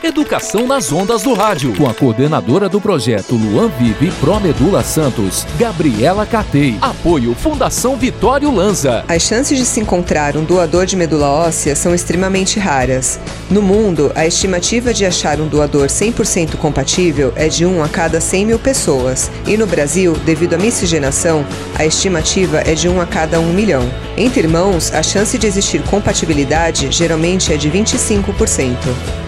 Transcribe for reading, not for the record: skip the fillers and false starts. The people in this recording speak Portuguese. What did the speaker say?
Educação nas ondas do rádio. Com a coordenadora do projeto Luan Vive Promedula Santos, Gabriela Catei. Apoio Fundação Vitório Lanza. As chances de se encontrar um doador de medula óssea são extremamente raras. No mundo, a estimativa de achar um doador 100% compatível é de 1 a cada 100 mil pessoas. E no Brasil, devido à miscigenação, a estimativa é de 1 a cada 1 milhão. Entre irmãos, a chance de existir compatibilidade geralmente é de 25%.